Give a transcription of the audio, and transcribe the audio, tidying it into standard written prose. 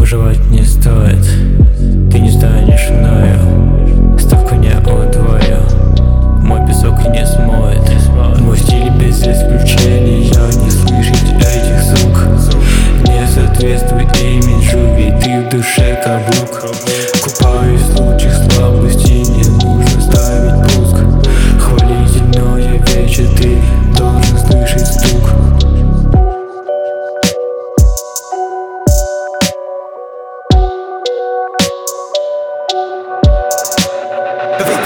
Выживать не стоит, ты не станешь мною. Ставку не удвою, мой песок не смоет. Мой стиль без исключения, не слышать этих звук. Не соответствует имиджу, ведь ты в душе каблук. Купаюсь в лучах слабости, не нужно ставить пуск. Хвалительное вечер, ты должен слышать стук. Every